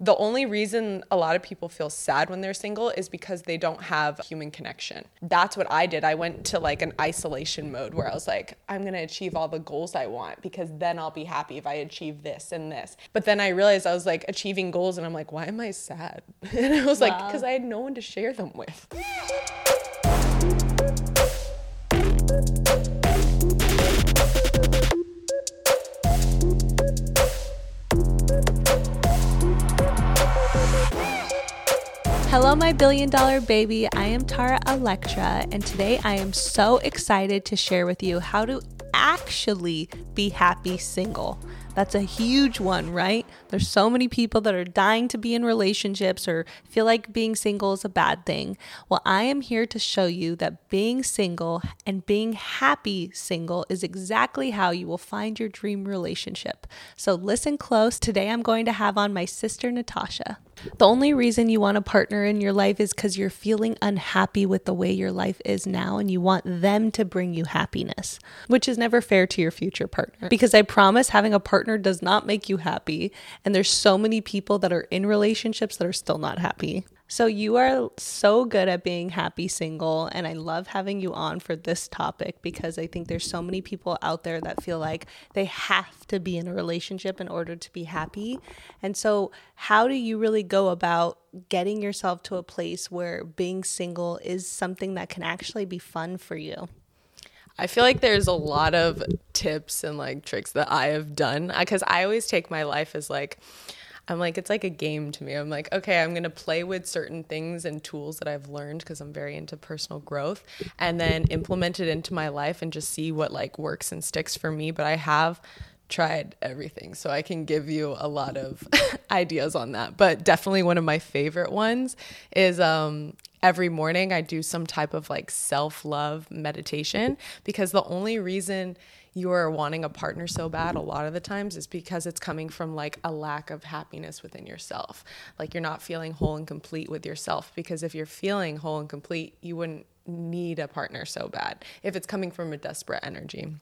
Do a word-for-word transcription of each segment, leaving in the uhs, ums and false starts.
The only reason a lot of people feel sad when they're single is because they don't have human connection. That's what I did. I went to like an isolation mode where I was like, I'm going to achieve all the goals I want because then I'll be happy if I achieve this and this. But then I realized I was like achieving goals and I'm like, why am I sad? And I was wow. like, because I had no one to share them with. Hello, my billion dollar baby. I am Tara Electra, and today I am so excited to share with you how to actually be happy single. That's a huge one, right? There's so many people that are dying to be in relationships or feel like being single is a bad thing. Well, I am here to show you that being single and being happy single is exactly how you will find your dream relationship. So listen close. Today I'm going to have on my sister, Natasha. The only reason you want a partner in your life is because you're feeling unhappy with the way your life is now and you want them to bring you happiness, which is never fair to your future partner. Because I promise having a partner does not make you happy, and there's so many people that are in relationships that are still not happy. So you are so good at being happy single, and I love having you on for this topic because I think there's so many people out there that feel like they have to be in a relationship in order to be happy. And so how do you really go about getting yourself to a place where being single is something that can actually be fun for you? I feel like there's a lot of tips and like tricks that I have done because I always take my life as like, I'm like, it's like a game to me. I'm like, okay, I'm going to play with certain things and tools that I've learned because I'm very into personal growth and then implement it into my life and just see what like works and sticks for me. But I have tried everything, so I can give you a lot of ideas on that. But definitely one of my favorite ones is um, every morning I do some type of like self-love meditation because the only reason you're wanting a partner so bad a lot of the times is because it's coming from like a lack of happiness within yourself. Like you're not feeling whole and complete with yourself, because if you're feeling whole and complete, you wouldn't need a partner so bad if it's coming from a desperate energy.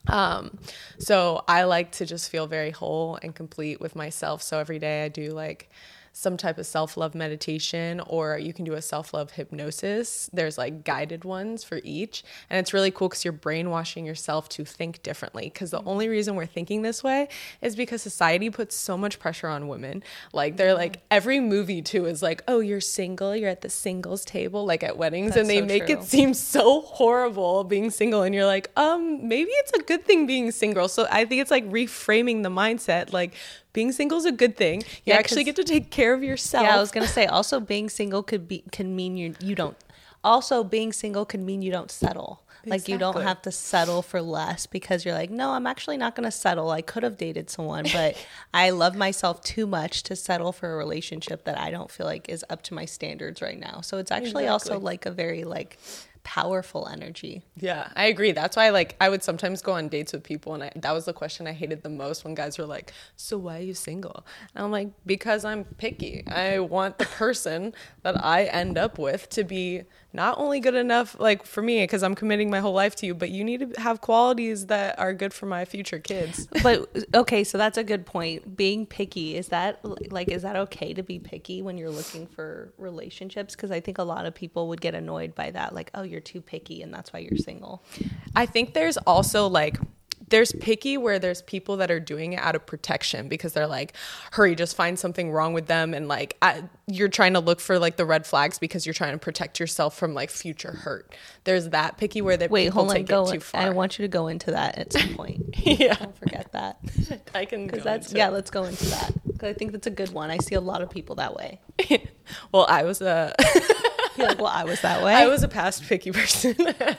Um, so I like to just feel very whole and complete with myself. So every day I do like some type of self-love meditation, or you can do a self-love hypnosis. There's like guided ones for each. And it's really cool because you're brainwashing yourself to think differently. Because the only reason we're thinking this way is because society puts so much pressure on women. Like they're like, every movie too is like, oh, you're single, you're at the singles table, like at weddings. That's and they so make true. It seem so horrible being single. And you're like, um, maybe it's a good thing being single. So I think it's like reframing the mindset. Like, being single is a good thing. You yeah, actually get to take care of yourself. Yeah, I was going to say also being single could be can mean you you don't also being single can mean you don't settle. Exactly. Like you don't have to settle for less because you're like, no, I'm actually not going to settle. I could have dated someone, but I love myself too much to settle for a relationship that I don't feel like is up to my standards right now. So it's actually exactly. also like a very like powerful energy. Yeah, I agree. That's why like I would sometimes go on dates with people and I, that was the question I hated the most when guys were like, so why are you single? And I'm like, because I'm picky. I want the person that I end up with to be not only good enough like for me because I'm committing my whole life to you, but you need to have qualities that are good for my future kids. But okay, so that's a good point. Being picky, is that like is that okay to be picky when you're looking for relationships? Because I think a lot of people would get annoyed by that, like, oh, you're too picky and that's why you're single. I think there's also like there's picky where there's people that are doing it out of protection because they're like, hurry, just find something wrong with them. And like, I, you're trying to look for like the red flags because you're trying to protect yourself from like future hurt. There's that picky where that people hold on, take go it too in, far. I want you to go into that at some point. Yeah. Don't forget that. I can go that's, into Yeah, it. let's go into that. Because I think that's a good one. I see a lot of people that way. Well, I was a... You're like, well, I was that way. I was a past picky person.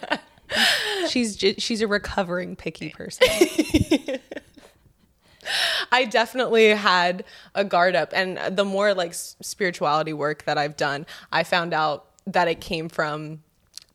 she's ju- she's a recovering picky person. I definitely had a guard up, and the more like spirituality work that I've done, I found out that it came from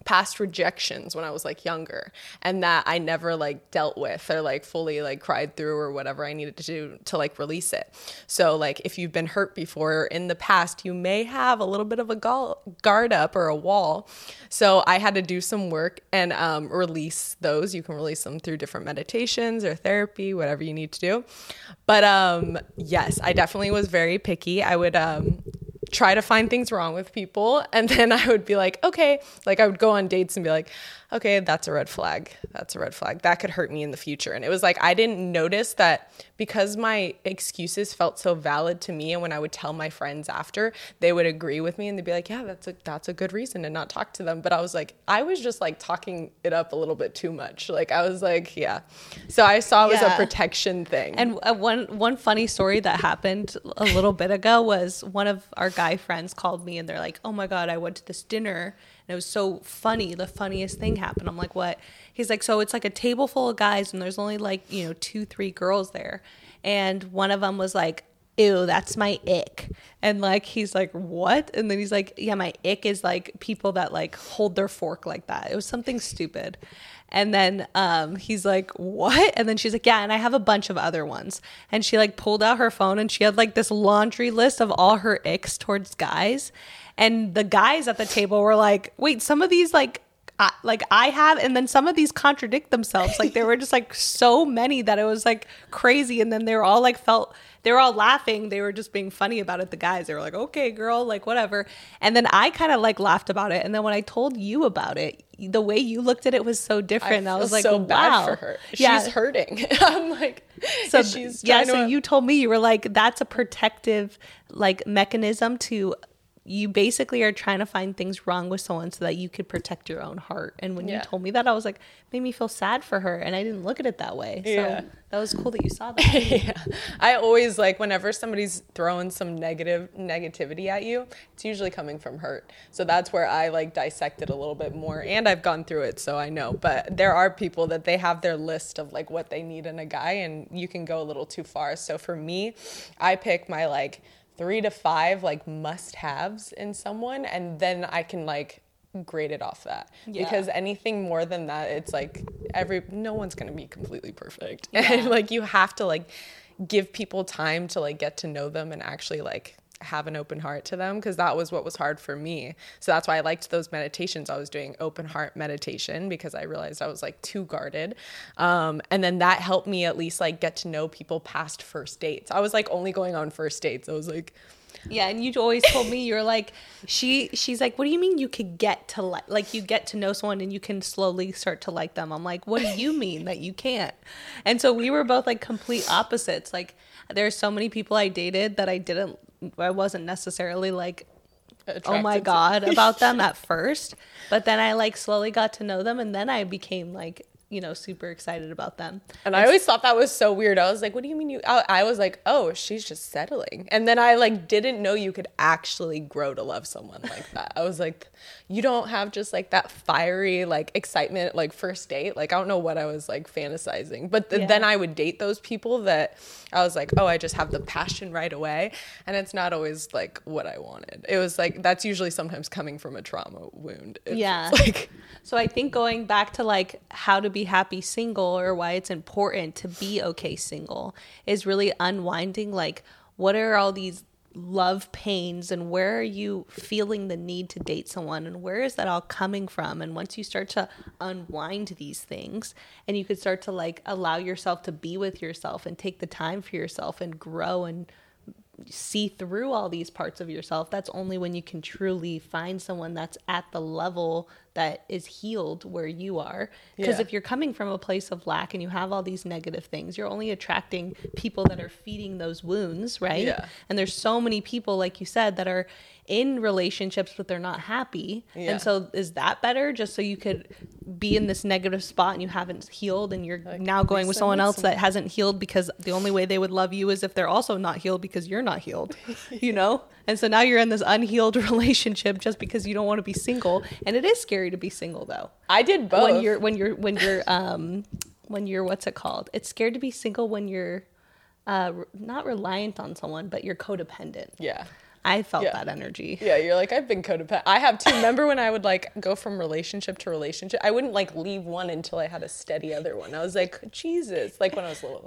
past rejections when I was like younger, and that I never like dealt with or like fully like cried through or whatever I needed to do to like release it. So like if you've been hurt before in the past, you may have a little bit of a guard up or a wall. So I had to do some work and um, release those. You can release them through different meditations or therapy, whatever you need to do. But um, yes, I definitely was very picky. I would um, try to find things wrong with people, and then I would be like, okay, like I would go on dates and be like, okay, that's a red flag. That's a red flag. That could hurt me in the future. And it was like, I didn't notice that because my excuses felt so valid to me. And when I would tell my friends after, they would agree with me and they'd be like, yeah, that's a, that's a good reason to not talk to them. But I was like, I was just like talking it up a little bit too much. Like I was like, yeah. So I saw it was Yeah. a protection thing. And uh, one one funny story that happened a little bit ago was one of our guy friends called me and they're like, oh my God, I went to this dinner and it was so funny. The funniest thing happened. I'm like, what? He's like, so it's like a table full of guys and there's only like, you know, two, three girls there. And one of them was like, ew, that's my ick. And like, he's like, what? And then he's like, yeah, my ick is like people that like hold their fork like that. It was something stupid. And then um, he's like, what? And then she's like, yeah, and I have a bunch of other ones. And she like pulled out her phone and she had like this laundry list of all her icks towards guys. And the guys at the table were like, wait, some of these like, I, like I have, and then some of these contradict themselves. Like there were just like so many that it was like crazy. And then they were all like felt, they were all laughing. They were just being funny about it. The guys, they were like, okay, girl, like whatever. And then I kind of like laughed about it. And then when I told you about it, the way you looked at it was so different. I, I was like, so wow. bad for her. Yeah. She's hurting. I'm like, so she's yeah. trying So to, you told me, you were like, that's a protective like mechanism to, you basically are trying to find things wrong with someone so that you could protect your own heart. And when yeah. you told me that, I was like, made me feel sad for her. And I didn't look at it that way. Yeah. So that was cool that you saw that. yeah. I always like whenever somebody's throwing some negative negativity at you, it's usually coming from hurt. So that's where I like dissect it a little bit more. And I've gone through it, so I know. But there are people that they have their list of like what they need in a guy, and you can go a little too far. So for me, I pick my like three to five like must-haves in someone, and then I can like grade it off that. Yeah. Because anything more than that, it's like every no one's gonna be completely perfect. Yeah. And like you have to like give people time to like get to know them and actually like have an open heart to them, because that was what was hard for me. So that's why I liked those meditations. I was doing open heart meditation because I realized I was like too guarded. Um, and then that helped me at least like get to know people past first dates. I was like only going on first dates. I was like, yeah. And you always told me, you're like, she, she's like, what do you mean you could get to like, like you get to know someone and you can slowly start to like them? I'm like, what do you mean that you can't? And so we were both like complete opposites. Like there's so many people I dated that I didn't, I wasn't necessarily like, attracted oh my God to. About them at first. But then I like slowly got to know them. And then I became like, you know, super excited about them. And I always thought that was so weird. I was like, what do you mean you, I, I was like, oh, she's just settling. And then I like didn't know you could actually grow to love someone like that. I was like, you don't have just like that fiery like excitement like first date. Like I don't know what I was like fantasizing. But th- yeah. then I would date those people that I was like, oh, I just have the passion right away. And it's not always like what I wanted. It was like, that's usually sometimes coming from a trauma wound. It's yeah. like, so I think going back to like how to be happy single, or why it's important to be okay single, is really unwinding like what are all these love pains and where are you feeling the need to date someone and where is that all coming from? And once you start to unwind these things and you could start to like allow yourself to be with yourself and take the time for yourself and grow and see through all these parts of yourself, that's only when you can truly find someone that's at the level that is healed where you are. Because yeah. if you're coming from a place of lack and you have all these negative things, you're only attracting people that are feeding those wounds, right? Yeah. And there's so many people, like you said, that are in relationships but they're not happy. Yeah. And so is that better, just so you could be in this negative spot and you haven't healed and you're like, now going with someone else some... that hasn't healed, because the only way they would love you is if they're also not healed because you're not healed, you know? And so now you're in this unhealed relationship just because you don't want to be single. And it is scary to be single though. I did both. When you're when you're when you're um when you're what's it called? It's scared to be single when you're uh not reliant on someone, but you're codependent. Yeah. I felt Yeah. that energy. Yeah, you're like, I've been codependent. I have too. Remember when I would like go from relationship to relationship? I wouldn't like leave one until I had a steady other one. I was like, Jesus, like when I was little.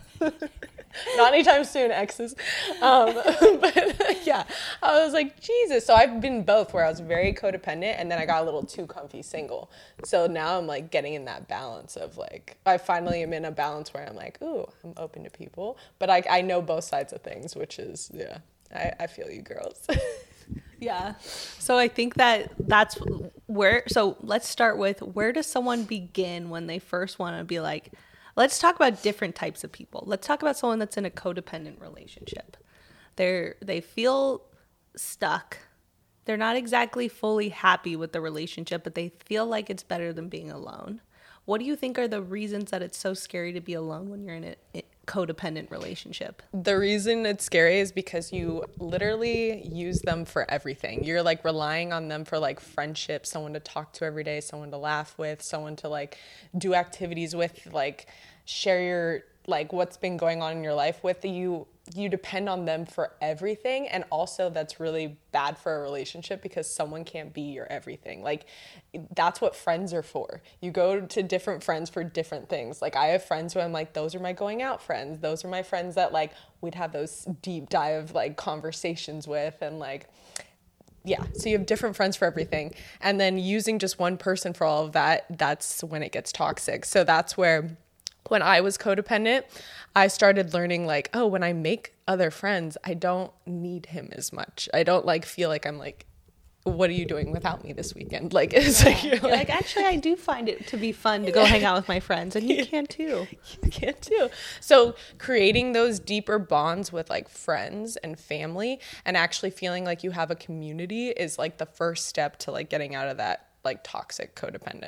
Not anytime soon, exes. Um, but yeah, I was like, Jesus. So I've been both, where I was very codependent and then I got a little too comfy single. So now I'm like getting in that balance of like, I finally am in a balance where I'm like, ooh, I'm open to people. But I, I know both sides of things, which is, yeah, I, I feel you girls. Yeah. So I think that that's where, so let's start with, where does someone begin when they first want to be like, let's talk about different types of people. Let's talk about someone that's in a codependent relationship. They're, they feel stuck. They're not exactly fully happy with the relationship, but they feel like it's better than being alone. What do you think are the reasons that it's so scary to be alone when you're in a codependent relationship? The reason it's scary is because you literally use them for everything. You're like relying on them for like friendship, someone to talk to every day, someone to laugh with, someone to like do activities with, like share your like what's been going on in your life with. You you depend on them for everything. And also that's really bad for a relationship because someone can't be your everything. Like that's what friends are for. You go to different friends for different things. Like I have friends who I'm like, those are my going out friends. Those are my friends that like we'd have those deep dive like conversations with, and like, yeah, so you have different friends for everything. And then using just one person for all of that, that's when it gets toxic. So that's where, when I was codependent, I started learning like, oh, when I make other friends, I don't need him as much. I don't like feel like I'm like, what are you doing without me this weekend? Like, it's Yeah. like, you're You're like, like, actually, I do find it to be fun to go hang out with my friends, and you Yeah. can too. you can too. So creating those deeper bonds with like friends and family and actually feeling like you have a community is like the first step to like getting out of that like toxic codependent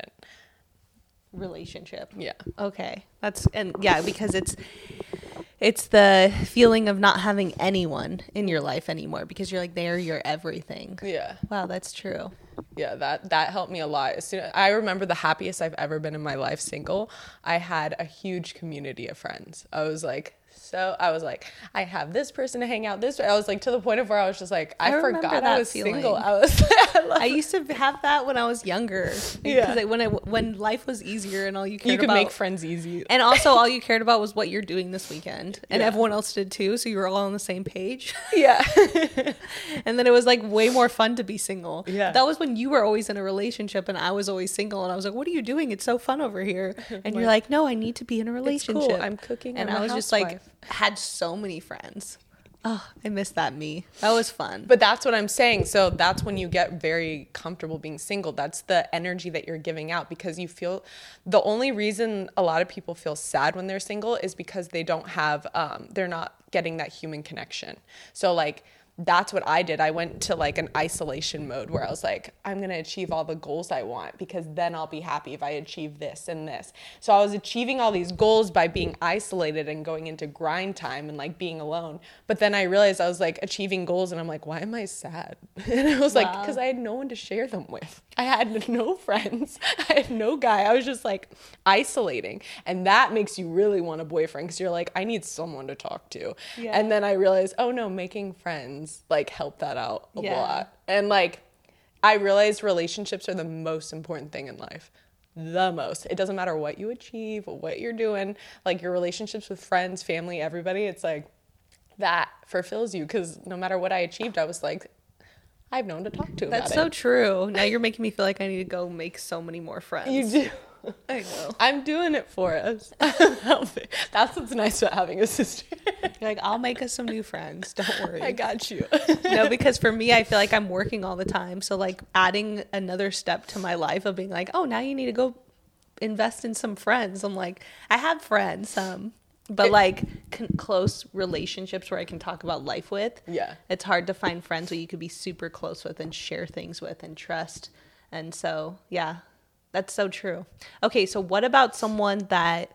Relationship. Yeah. Okay. That's, and yeah, because it's, it's the feeling of not having anyone in your life anymore because you're like, they're your everything. Yeah. Wow, that's true. Yeah, that that helped me a lot. As soon, I remember the happiest I've ever been in my life single. I had a huge community of friends. I was like, so I was like, I have this person to hang out this way. I was like, to the point of where I was just like, I, I remember forgot that I was feeling. single. I was I, love I used to have that when I was younger. Yeah. Because I, when I when life was easier and all you cared you could about, make friends easy. and also all you cared about was what you're doing this weekend, and Yeah. everyone else did too. So you were all on the same page. Yeah. And then it was like way more fun to be single. Yeah. That was when you were always in a relationship and I was always single, and I was like, what are you doing? It's so fun over here. And you're like, no, I need to be in a relationship. cool. I'm cooking. And I'm I a was just like, housewife. had so many friends. Oh, I miss that me. That was fun. But that's what I'm saying. So that's when you get very comfortable being single. That's the energy that you're giving out, because you feel the only reason a lot of people feel sad when they're single is because they don't have, um, they're not getting that human connection. So like, that's what I did. I went to like an isolation mode where I was like, I'm going to achieve all the goals I want because then I'll be happy if I achieve this and this. So I was achieving all these goals by being isolated and going into grind time and like being alone. But then I realized I was like achieving goals and I'm like, why am I sad? And I was like, Wow. because I had no one to share them with. I had no friends. I had no guy. I was just like isolating. And that makes you really want a boyfriend because you're like, I need someone to talk to. Yeah. And then I realized, oh no, making friends like help that out a Yeah. lot. And like I realized relationships are the most important thing in life. The most. It doesn't matter what you achieve, what you're doing, like your relationships with friends, family, everybody, it's like that fulfills you, because no matter what I achieved, I was like, I have no one to talk to about That's it. so true. Now you're making me feel like I need to go make so many more friends. You do. I know. I'm doing it for us. That's what's nice about having a sister. You're like, I'll make us some new friends. Don't worry. I got you. No, because for me, I feel like I'm working all the time. So like adding another step to my life of being like, oh, now you need to go invest in some friends. I'm like, I have friends, um, but like con- close relationships where I can talk about life with. Yeah. It's hard to find friends who you could be super close with and share things with and trust. And so, yeah, that's so true. Okay, so what about someone that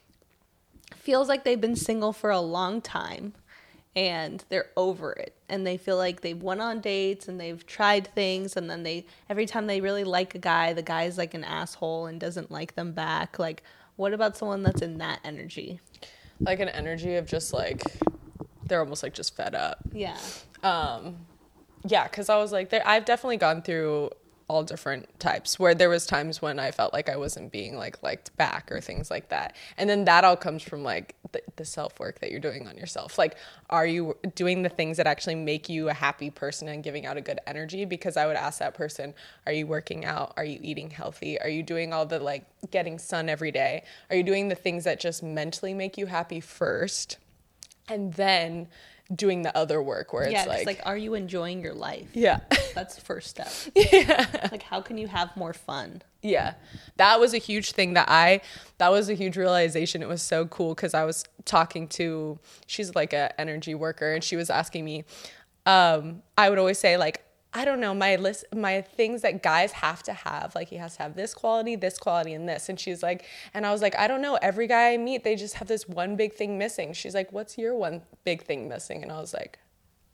feels like they've been single for a long time and they're over it, and they feel like they've went on dates and they've tried things, and then they every time they really like a guy, the guy's like an asshole and doesn't like them back? Like, what about someone that's in that energy? Like an energy of just like, they're almost like just fed up. Yeah. Um, Yeah, because I was like, there, I've definitely gone through all different types where there was times when I felt like I wasn't being like liked back or things like that. And then that all comes from like the, the self-work that you're doing on yourself. Like, are you doing the things that actually make you a happy person and giving out a good energy? Because I would ask that person, are you working out? Are you eating healthy? Are you doing all the like getting sun every day? Are you doing the things that just mentally make you happy first? And then doing the other work where it's yeah, like, like, are you enjoying your life? Yeah. That's the first step. Yeah. Like, how can you have more fun? Yeah. That was a huge thing that I, that was a huge realization. It was so cool because I was talking to, she's like a energy worker, and she was asking me, um, I would always say like, I don't know, my list, my things that guys have to have, like he has to have this quality, this quality, and this. And she's like, and I was like, I don't know, every guy I meet, they just have this one big thing missing. She's like, what's your one big thing missing? And I was like,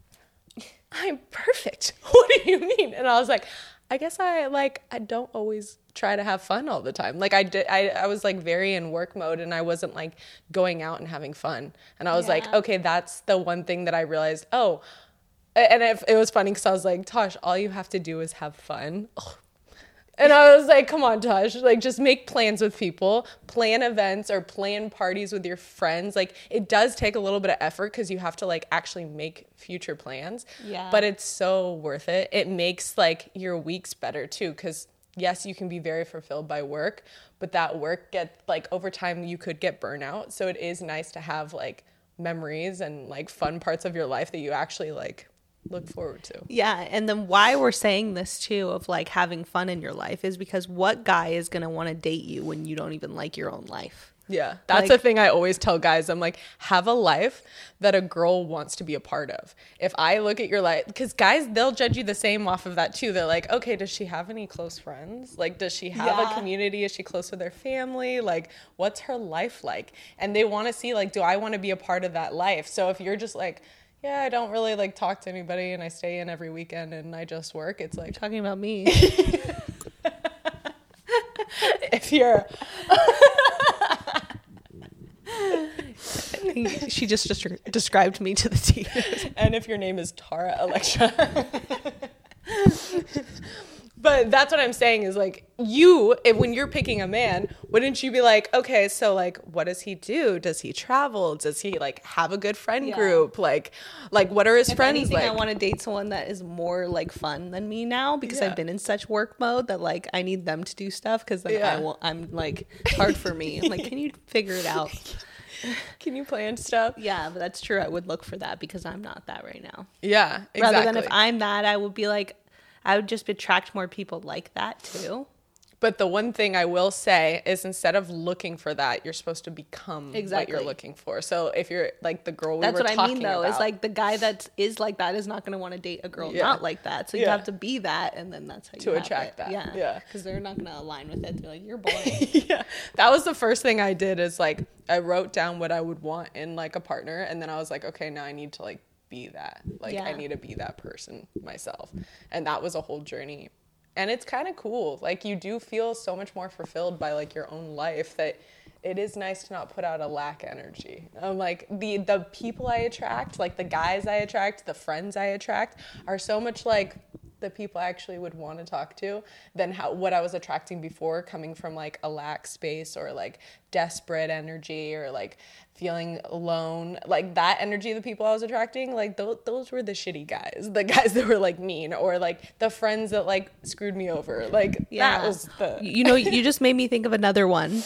I'm perfect. What do you mean? And I was like, I guess I like, I don't always try to have fun all the time. Like I did, I, I was like very in work mode, and I wasn't like going out and having fun. And I was Yeah. like, okay, that's the one thing that I realized, oh, and it, it was funny because I was like, Tosh, all you have to do is have fun. Ugh. And I was like, come on, Tosh, like just make plans with people, plan events or plan parties with your friends. Like it does take a little bit of effort because you have to like actually make future plans. Yeah. But it's so worth it. It makes like your weeks better too, because yes, you can be very fulfilled by work, but that work get like over time you could get burnout. So it is nice to have like memories and like fun parts of your life that you actually like look forward to. Yeah, and then why we're saying this too of like having fun in your life is because what guy is going to want to date you when you don't even like your own life? Yeah, that's Like- the thing I always tell guys. I'm like, have a life that a girl wants to be a part of. If I look at your life, because guys, they'll judge you the same off of that too. They're like, okay, does she have any close friends? Like, does she have Yeah. a community? Is she close with her family? Like, what's her life like? And they want to see, like, do I want to be a part of that life? So if you're just like, yeah, I don't really like talk to anybody and I stay in every weekend and I just work, it's like, Talking about me. if you're She just, just described me to the T. and if your name is Tara Electra. But that's what I'm saying is like you, if, when you're picking a man, wouldn't you be like, okay, so like, what does he do? Does he travel? Does he like have a good friend Yeah. group? Like, like what are his If friends anything, like? I want to date someone that is more like fun than me now because Yeah. I've been in such work mode that like I need them to do stuff because then Yeah. I will, I'm like, it's hard for me. I'm like, can you figure it out? Can you plan stuff? Yeah, but that's true. I would look for that because I'm not that right now. Yeah, exactly. Rather than if I'm that, I would be like, I would just attract more people like that too. But the one thing I will say is instead of looking for that, you're supposed to become Exactly. what you're looking for. So if you're like the girl we That's were what I talking mean though. about, Is like the guy that is like that is not going to want to date a girl Yeah. not like that. So you Yeah. have to be that, and then that's how you To have attract it. that. Yeah, Yeah. Because they're not going to align with it. They're like, you're boring. yeah, that was the first thing I did is like I wrote down what I would want in like a partner, and then I was like, okay, now I need to like be that. Like I Yeah. need to be that person myself. And that was a whole journey. And it's kind of cool. Like you do feel so much more fulfilled by like your own life that it is nice to not put out a lack energy. I'm like the the people I attract, like the guys I attract, the friends I attract are so much like the people I actually would want to talk to than how what I was attracting before, coming from like a lack space or like desperate energy or like feeling alone. Like that energy, the people I was attracting, like those, those were the shitty guys, the guys that were like mean or like the friends that like screwed me over. Like Yeah. that was the You know, you just made me think of another one.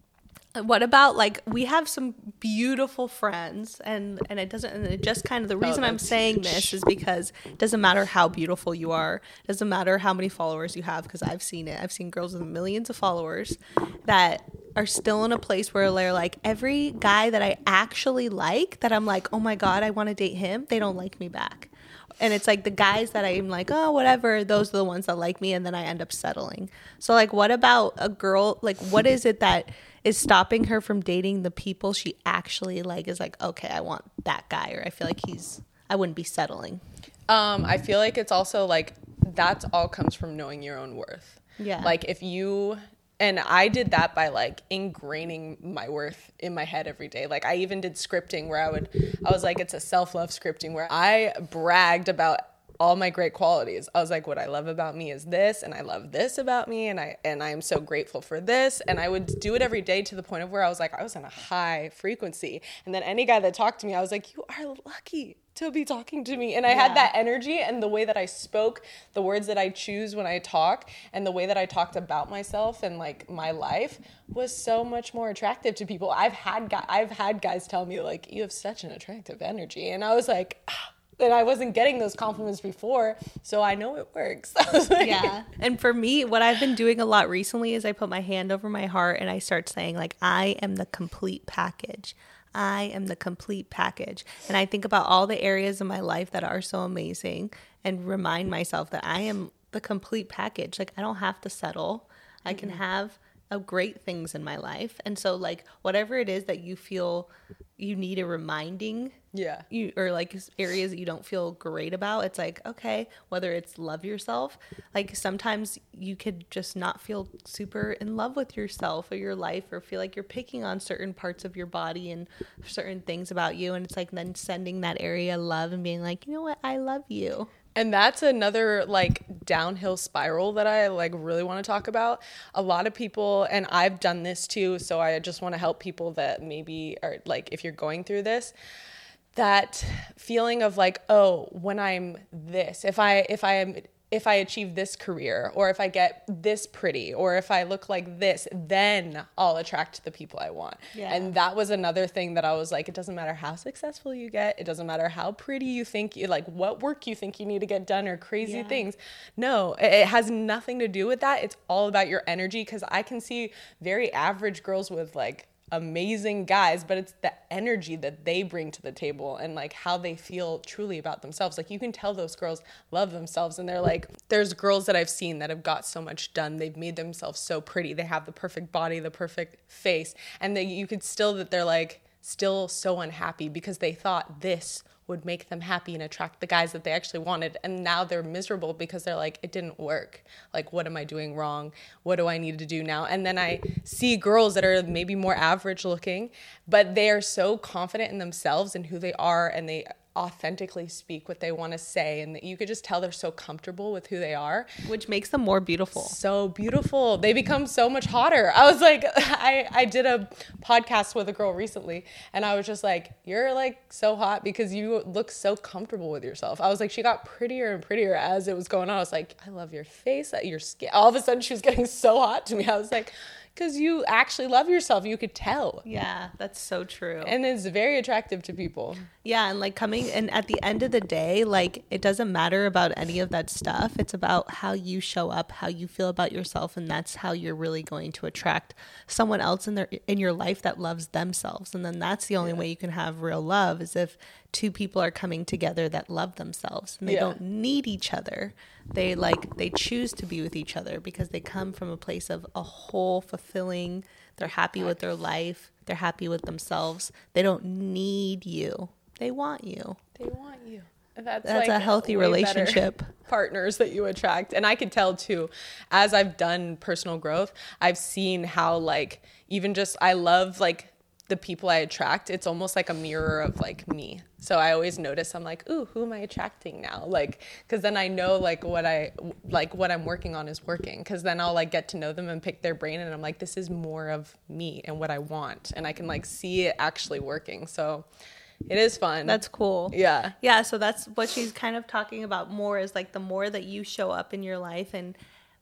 What about like we have some beautiful friends and and it doesn't and it just kind of the reason I'm that's saying huge. this is because it doesn't matter how beautiful you are, it doesn't matter how many followers you have because I've seen it. I've seen girls with millions of followers that are still in a place where they're like every guy that I actually like that I'm like, "Oh my god, I want to date him." They don't like me back. And it's like the guys that I'm like, oh, whatever, those are the ones that like me. And then I end up settling. So like, what about a girl? Like, what is it that is stopping her from dating the people she actually like is like, okay, I want that guy. Or I feel like he's, I wouldn't be settling. Um, I feel like it's also like that's all comes from knowing your own worth. Yeah. Like if you and I did that by like ingraining my worth in my head every day. Like I even did scripting where I would I was like it's a self-love scripting where I bragged about all my great qualities. I was like, what I love about me is this, and I love this about me, and I and I am so grateful for this. And I would do it every day to the point of where I was like, I was on a high frequency. And then any guy that talked to me, I was like, you are lucky to be talking to me. And I yeah. had that energy, and the way that I spoke, the words that I choose when I talk, and the way that I talked about myself and like my life was so much more attractive to people. I've had guys, I've had guys tell me like, you have such an attractive energy. And I was like, ah. And I wasn't getting those compliments before, so I know it works. Like, yeah. And for me, what I've been doing a lot recently is I put my hand over my heart and I start saying, like, I am the complete package. I am the complete package. And I think about all the areas of my life that are so amazing and remind myself that I am the complete package. Like, I don't have to settle. I can have uh, great things in my life. And so, like, whatever it is that you feel you need a reminding, yeah, you or like areas that you don't feel great about, it's like, okay, whether it's love yourself, like sometimes you could just not feel super in love with yourself or your life, or feel like you're picking on certain parts of your body and certain things about you, and it's like then sending that area love and being like, you know what, I love you. And that's another like downhill spiral that I like really want to talk about. A lot of people, and I've done this too, so I just want to help people that maybe are like, if you're going through this, that feeling of like, oh, when I'm this, if I if I am if I achieve this career, or if I get this pretty, or if I look like this, then I'll attract the people I want. Yeah. And that was another thing that I was like, it doesn't matter how successful you get. It doesn't matter how pretty you think, you like what work you think you need to get done, or crazy yeah. things. No, it has nothing to do with that. It's all about your energy. Cause I can see very average girls with like amazing guys, but it's the energy that they bring to the table and like how they feel truly about themselves. Like you can tell those girls love themselves, and they're like, there's girls that I've seen that have got so much done. They've made themselves so pretty. They have the perfect body, the perfect face. And they, you could still, that they're like still so unhappy because they thought this would make them happy and attract the guys that they actually wanted. And now they're miserable because they're like, it didn't work. Like, what am I doing wrong? What do I need to do now? And then I see girls that are maybe more average looking, but they are so confident in themselves and who they are, and they authentically speak what they want to say, and that you could just tell they're so comfortable with who they are, which makes them more beautiful. So beautiful. They become so much hotter. I was like, I, I did a podcast with a girl recently, and I was just like, you're like so hot because you look so comfortable with yourself. I was like, she got prettier and prettier as it was going on. I was like, I love your face, your skin. All of a sudden she was getting so hot to me. I was like, because you actually love yourself. You could tell. Yeah, that's so true. And it's very attractive to people. Yeah, and like coming, and at the end of the day, like it doesn't matter about any of that stuff. It's about how you show up, how you feel about yourself, and that's how you're really going to attract someone else in their in your life that loves themselves. And then that's the only yeah. way you can have real love, is if two people are coming together that love themselves, and they yeah. don't need each other. They like they choose to be with each other because they come from a place of a whole fulfilling. They're happy with their life. They're happy with themselves. They don't need you. They want you. They want you. That's, That's like a healthy relationship. Partners that you attract. And I could tell too, as I've done personal growth, I've seen how like even just I love like the people I attract. It's almost like a mirror of like me. So I always notice, I'm like, ooh, who am I attracting now? Like, cause then I know like what I, like what I'm working on is working. Cause then I'll like get to know them and pick their brain. And I'm like, this is more of me and what I want. And I can like see it actually working. So it is fun. That's cool. Yeah. Yeah. So that's what she's kind of talking about more, is like the more that you show up in your life and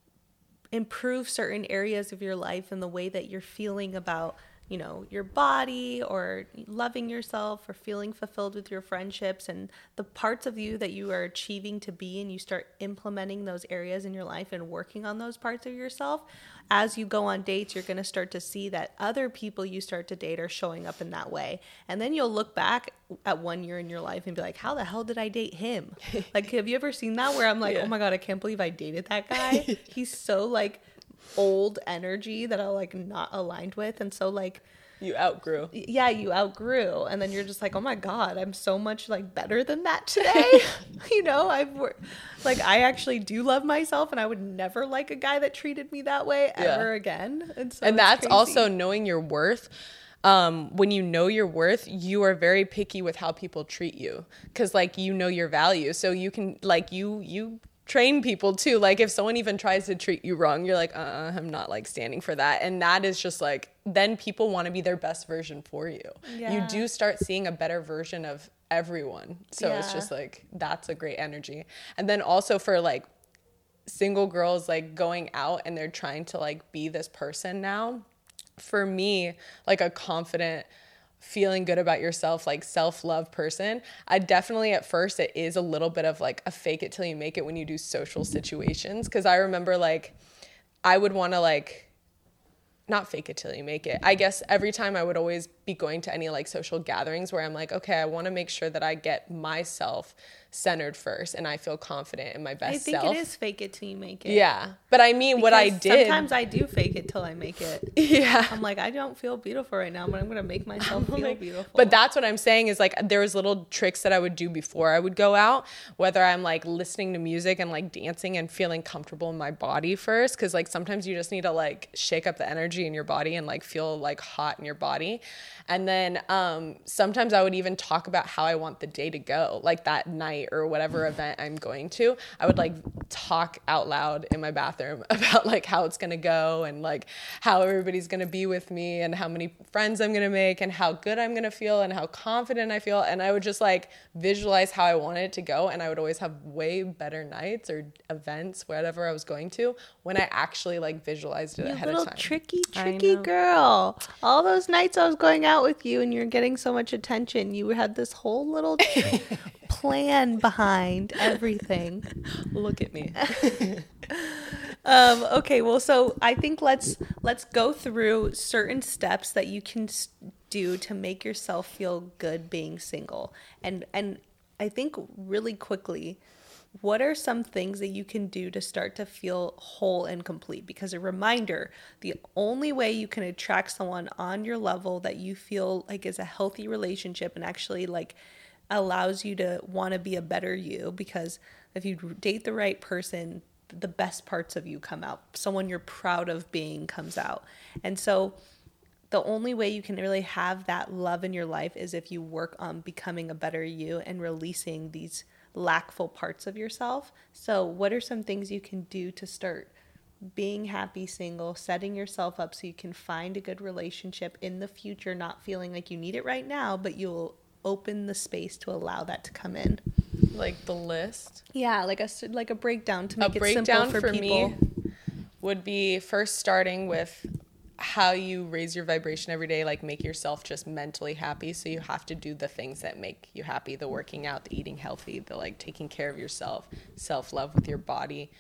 improve certain areas of your life and the way that you're feeling about, you know, your body, or loving yourself, or feeling fulfilled with your friendships and the parts of you that you are achieving to be, and you start implementing those areas in your life and working on those parts of yourself. As you go on dates, you're going to start to see that other people you start to date are showing up in that way. And then you'll look back at one year in your life and be like, how the hell did I date him? Like, have you ever seen that where I'm like, yeah. oh my God, I can't believe I dated that guy. He's so like old energy that I'm like not aligned with. And so like you outgrew yeah you outgrew and then you're just like, oh my God, I'm so much like better than that today. You know, I've worked like I actually do love myself, and I would never like a guy that treated me that way ever yeah. again. And so and that's crazy. Also knowing your worth. um, when you know your worth, you are very picky with how people treat you because like you know your value. So you can like you you train people too. Like if someone even tries to treat you wrong, you're like, uh, I'm not like standing for that. And that is just like, then people want to be their best version for you. Yeah. You do start seeing a better version of everyone. So yeah. It's just like, that's a great energy. And then also for like single girls like going out and they're trying to like be this person now. For me, like a confident, feeling good about yourself, like self-love person, I definitely at first it is a little bit of like a fake it till you make it when you do social situations. Because I remember like I would want to like not fake it till you make it. I guess every time I would always be going to any like social gatherings where I'm like, okay, I want to make sure that I get myself centered first and I feel confident in my best self. I think self. It is fake it till you make it. Yeah. But I mean, because what I did. Sometimes I do fake it till I make it. Yeah. I'm like, I don't feel beautiful right now, but I'm going to make myself feel like, beautiful. But that's what I'm saying is like, there was little tricks that I would do before I would go out, whether I'm like listening to music and like dancing and feeling comfortable in my body first. Cause like sometimes you just need to like shake up the energy in your body and like feel like hot in your body. And then um, sometimes I would even talk about how I want the day to go, like that night or whatever event I'm going to. I would like talk out loud in my bathroom about like how it's going to go and like how everybody's going to be with me and how many friends I'm going to make and how good I'm going to feel and how confident I feel. And I would just like visualize how I wanted it to go. And I would always have way better nights or events, whatever I was going to, when I actually like visualized it you ahead little of time. Tricky, tricky girl. All those nights I was going out with you and you're getting so much attention, you had this whole little plan behind everything. Look at me. um okay, well, so I think let's let's go through certain steps that you can do to make yourself feel good being single. And and I think really quickly, what are some things that you can do to start to feel whole and complete? Because a reminder, the only way you can attract someone on your level that you feel like is a healthy relationship and actually like allows you to want to be a better you, because if you date the right person, the best parts of you come out. Someone you're proud of being comes out. And so the only way you can really have that love in your life is if you work on becoming a better you and releasing these lackful parts of yourself. So what are some things you can do to start being happy single, setting yourself up so you can find a good relationship in the future, not feeling like you need it right now, but you'll open the space to allow that to come in? Like the list? Yeah, like a like a breakdown to make a it breakdown simple for, for people. Me would be first starting with how you raise your vibration every day, like make yourself just mentally happy. So you have to do the things that make you happy, the working out, the eating healthy, the like taking care of yourself, self-love with your body.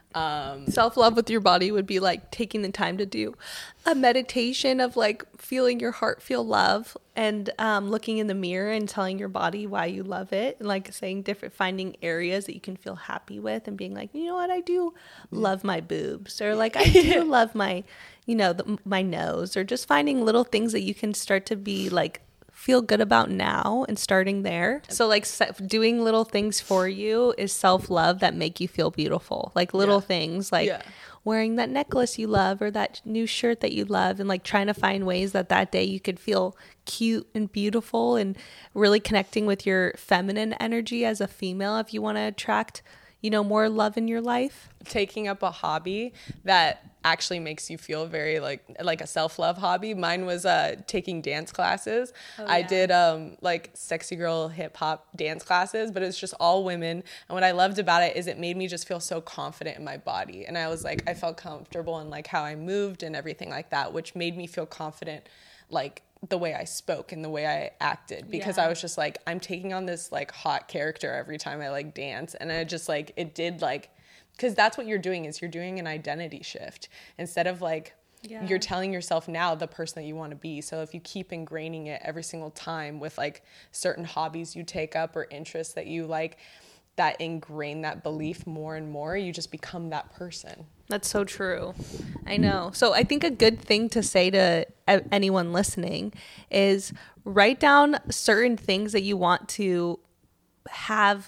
Um, Self-love with your body would be like taking the time to do a meditation of like feeling your heart feel love and um, looking in the mirror and telling your body why you love it, and like saying different, finding areas that you can feel happy with and being like, you know what, I do love my boobs, or like I do love my, you know, the, my nose, or just finding little things that you can start to be like feel good about now and starting there. So like doing little things for you is self-love that make you feel beautiful. Like little yeah. things like yeah. wearing that necklace you love or that new shirt that you love, and like trying to find ways that that day you could feel cute and beautiful, and really connecting with your feminine energy as a female if you want to attract, you know, more love in your life. Taking up a hobby that actually makes you feel very like like a self-love hobby. Mine was uh taking dance classes. Oh, I yeah. did um like sexy girl hip hop dance classes, but it's just all women. And what I loved about it is it made me just feel so confident in my body. And I was like, I felt comfortable in like how I moved and everything like that, which made me feel confident like the way I spoke and the way I acted, because yeah. I was just like, I'm taking on this like hot character every time I like dance. And I just like, it did like, because that's what you're doing, is you're doing an identity shift instead of like yeah. you're telling yourself now the person that you want to be. So if you keep ingraining it every single time with like certain hobbies you take up or interests that you like, that ingrain that belief more and more, you just become that person. That's so true. I know. So I think a good thing to say to anyone listening is write down certain things that you want to have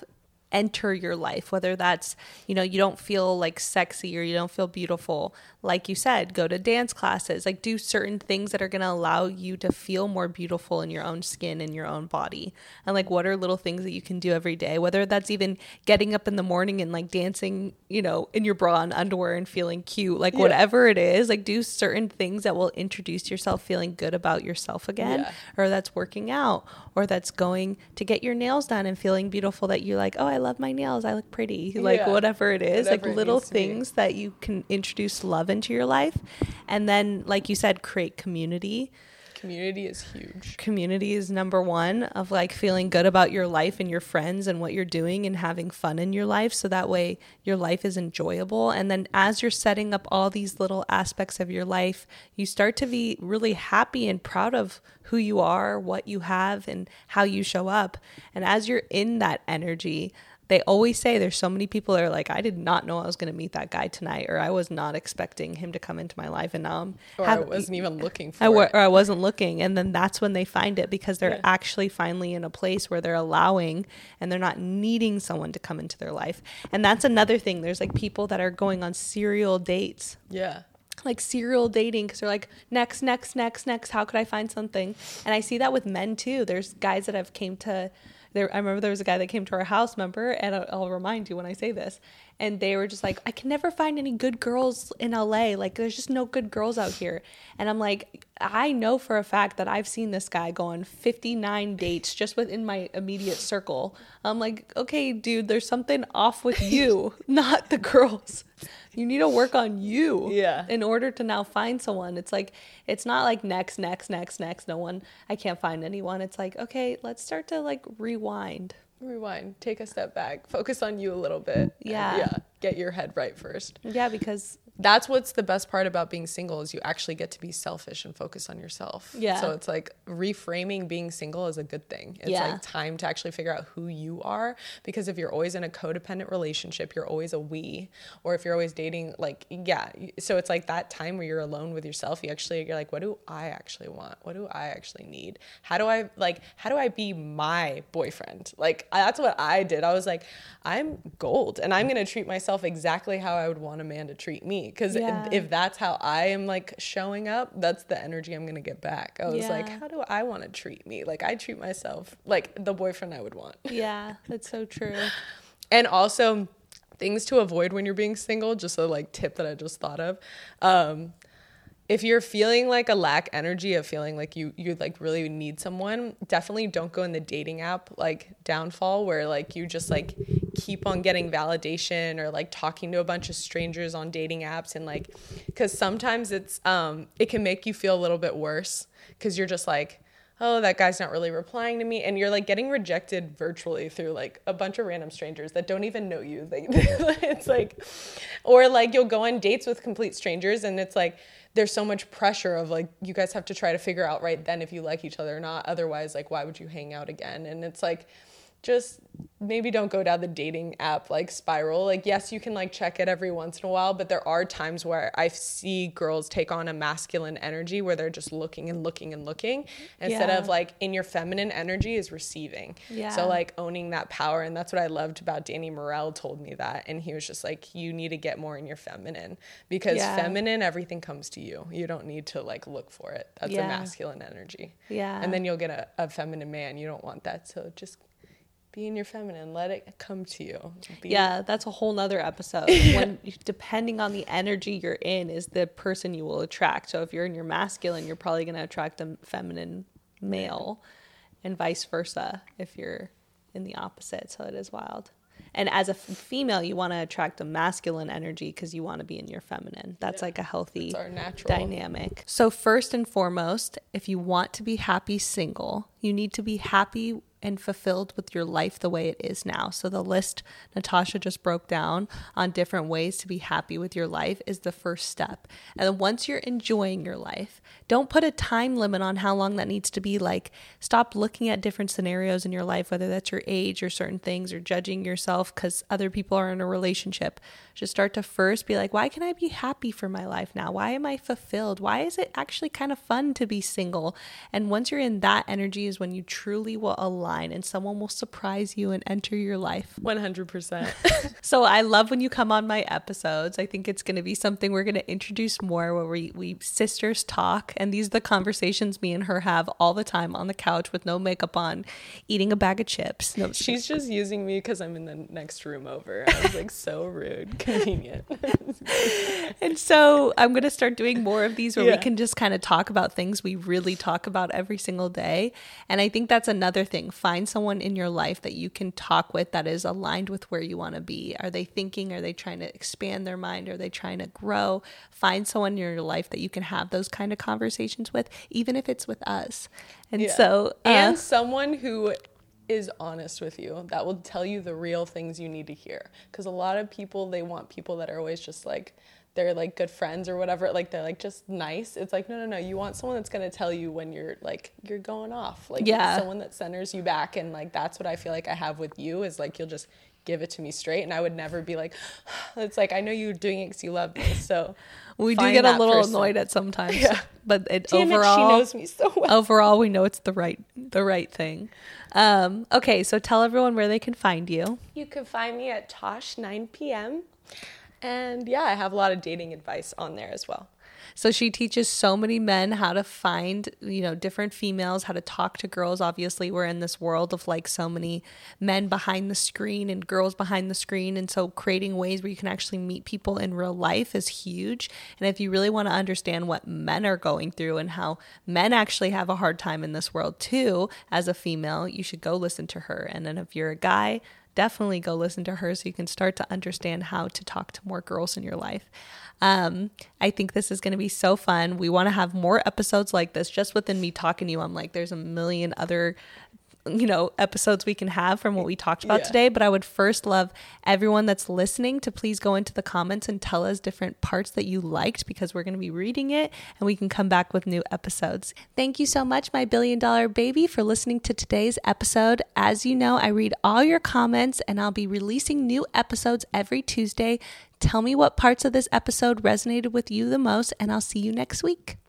enter your life, whether that's, you know, you don't feel like sexy or you don't feel beautiful. Like you said, go to dance classes, like do certain things that are going to allow you to feel more beautiful in your own skin and your own body. And like, what are little things that you can do every day, whether that's even getting up in the morning and like dancing, you know, in your bra and underwear and feeling cute, like yeah. whatever it is, like do certain things that will introduce yourself feeling good about yourself again, yeah. or that's working out, or that's going to get your nails done and feeling beautiful, that you're like, oh, I love my nails, I look pretty, like yeah. whatever it is, whatever like little things that you can introduce love into your life. And then, like you said, create community. Community is huge. Community is number one, of like feeling good about your life and your friends and what you're doing and having fun in your life, so that way your life is enjoyable. And then as you're setting up all these little aspects of your life, you start to be really happy and proud of who you are, what you have, and how you show up. And as you're in that energy, they always say there's so many people that are like, I did not know I was going to meet that guy tonight, or I was not expecting him to come into my life, and now I'm or have, I wasn't even looking for I, it. Or I wasn't looking. And then that's when they find it, because they're yeah. actually finally in a place where they're allowing and they're not needing someone to come into their life. And that's another thing. There's like people that are going on serial dates. Yeah. Like serial dating, because they're like, next, next, next, next. How could I find something? And I see that with men too. There's guys that have came to There, I remember there was a guy that came to our house, member, and I'll, I'll remind you when I say this, and they were just like, I can never find any good girls in L A. Like, there's just no good girls out here. And I'm like, I know for a fact that I've seen this guy go on fifty-nine dates just within my immediate circle. I'm like, okay, dude, there's something off with you, not the girls. You need to work on you yeah. in order to now find someone. It's like, it's not like next, next, next, next. No one, I can't find anyone. It's like, okay, let's start to like rewind. Rewind. Take a step back. Focus on you a little bit. Yeah. Yeah. Get your head right first. Yeah, because that's what's the best part about being single, is you actually get to be selfish and focus on yourself. Yeah. So it's like reframing being single is a good thing. It's yeah. like time to actually figure out who you are, because if you're always in a codependent relationship, you're always a we, or if you're always dating, like, yeah. So it's like that time where you're alone with yourself, you actually, you're like, what do I actually want? What do I actually need? How do I like, how do I be my boyfriend? Like, that's what I did. I was like, I'm gold and I'm going to treat myself exactly how I would want a man to treat me. Because yeah. if that's how I am like showing up, that's the energy I'm going to get back. I was yeah. like, how do I want to treat me? Like, I treat myself like the boyfriend I would want. Yeah, that's so true. And also things to avoid when you're being single, just a like tip that I just thought of. Um, if you're feeling like a lack energy of feeling like you, you like really need someone, definitely don't go in the dating app like downfall, where like you just like keep on getting validation or like talking to a bunch of strangers on dating apps. And like, cause sometimes it's, um, it can make you feel a little bit worse, cause you're just like, oh, that guy's not really replying to me. And you're like getting rejected virtually through like a bunch of random strangers that don't even know you. They, it's like, or like you'll go on dates with complete strangers and it's like, there's so much pressure of like, you guys have to try to figure out right then if you like each other or not. Otherwise, like, why would you hang out again? And it's like, just maybe don't go down the dating app like spiral. Like, yes, you can like check it every once in a while, but there are times where I see girls take on a masculine energy where they're just looking and looking and looking instead yeah. of like in your feminine energy is receiving. Yeah. So like owning that power. And that's what I loved about Danny Morel told me that. And he was just like, you need to get more in your feminine, because yeah. feminine, everything comes to you. You don't need to like look for it. That's yeah. a masculine energy. Yeah. And then you'll get a, a feminine man. You don't want that. So just be in your feminine, let it come to you. Be yeah, that's a whole nother episode. When depending on the energy you're in is the person you will attract. So if you're in your masculine, you're probably going to attract a feminine male, and vice versa if you're in the opposite. So it is wild. And as a f- female, you want to attract a masculine energy because you want to be in your feminine. That's yeah. like a healthy our natural dynamic. So first and foremost, if you want to be happy single, you need to be happy and fulfilled with your life the way it is now. So the list Natasha just broke down on different ways to be happy with your life is the first step. And then once you're enjoying your life, don't put a time limit on how long that needs to be. Like, stop looking at different scenarios in your life, whether that's your age or certain things, or judging yourself because other people are in a relationship. Just start to first be like, why can I be happy for my life now? Why am I fulfilled? Why is it actually kind of fun to be single? And once you're in that energy is when you truly will align line and someone will surprise you and enter your life. one hundred percent. So I love when you come on my episodes. I think it's going to be something we're going to introduce more, where we, we sisters talk. And these are the conversations me and her have all the time on the couch with no makeup on, eating a bag of chips. No, she's just using me because I'm in the next room over. I was like, so rude. Convenient. And so I'm going to start doing more of these where yeah. we can just kind of talk about things we really talk about every single day. And I think that's another thing. Find someone in your life that you can talk with that is aligned with where you want to be. Are they thinking? Are they trying to expand their mind? Are they trying to grow? Find someone in your life that you can have those kind of conversations with, even if it's with us. And yeah. so... Uh, and someone who is honest with you, that will tell you the real things you need to hear. Because a lot of people, they want people that are always just like, they're like good friends or whatever, like they're like just nice. It's like, no, no, no. You want someone that's going to tell you when you're like, you're going off. Like yeah. someone that centers you back. And like, that's what I feel like I have with you, is like, you'll just give it to me straight. And I would never be like, it's like, I know you're doing it because you love me. So we do get a little person. annoyed at sometimes, yeah. but it, Damn overall, it, she knows me so well. Overall, we know it's the right, the right thing. Um, okay. So tell everyone where they can find you. You can find me at Tosh nine p.m. And yeah, I have a lot of dating advice on there as well. So she teaches so many men how to find, you know, different females, how to talk to girls. Obviously, we're in this world of like so many men behind the screen and girls behind the screen. And so creating ways where you can actually meet people in real life is huge. And if you really want to understand what men are going through and how men actually have a hard time in this world too, as a female, you should go listen to her. And then if you're a guy, definitely go listen to her so you can start to understand how to talk to more girls in your life. Um, I think this is going to be so fun. We want to have more episodes like this. Just within me talking to you, I'm like, there's a million other, you know, episodes we can have from what we talked about yeah. today. But I would first love everyone that's listening to please go into the comments and tell us different parts that you liked, because we're going to be reading it and we can come back with new episodes. Thank you so much, my billion dollar baby, for listening to today's episode. As you know, I read all your comments and I'll be releasing new episodes every Tuesday. Tell me what parts of this episode resonated with you the most, and I'll see you next week.